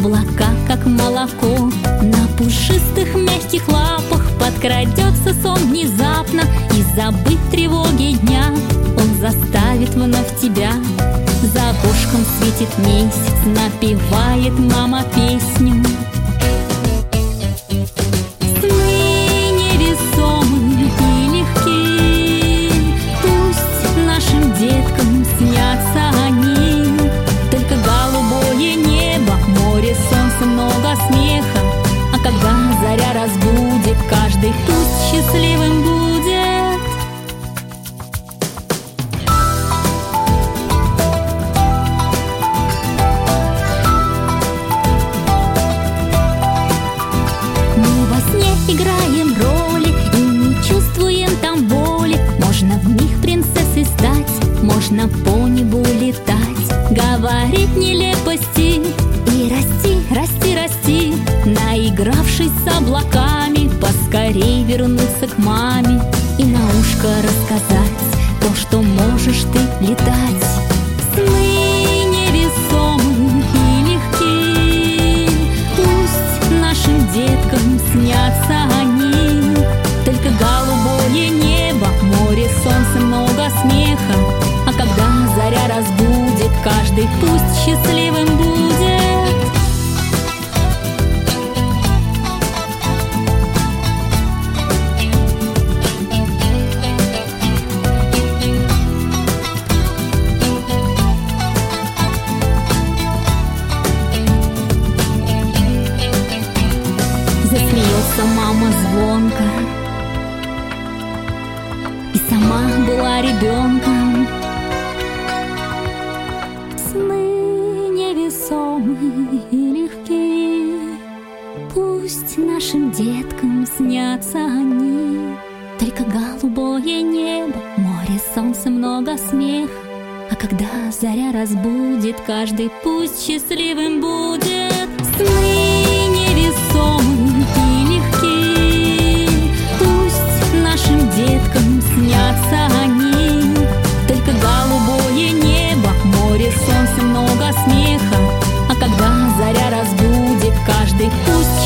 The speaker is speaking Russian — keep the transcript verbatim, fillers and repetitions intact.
облака, как молоко, на пушистых мягких лапах подкрадется сон внезапно, и забыть тревоги дня он заставит вновь тебя. За окошком светит месяц, напевает мама песню. Сны невесомые и легкие, пусть нашим деткам снятся они. Только голубое небо, море, солнце, много смеха. А когда заря разбудит, каждый пусть счастливым будет. Мы во сне играем роли и не чувствуем там боли. Можно в них принцессой стать, можно по небу летать, говорить нелепости и расти, расти, расти. Наигравшись с облаками, поскорей вернуться к маме и на ушко рассказать то, что можешь ты летать. Сны невесомые и легкие, пусть нашим деткам снятся они. Только голубое небо, море, солнце, много смеха. А когда заря разбудит, каждый пусть счастливым будет. Засмеется мама звонко, и сама была ребенком. Сны невесомые и легкие, пусть нашим деткам снятся они. Только голубое небо, море, солнце, много смеха. А когда заря разбудит, каждый пусть счастливым будет. Сны невесомые и легкие, пусть нашим деткам снятся они. Только голубое небо, море, солнце, много смеха. А когда заря разбудит, каждый пусть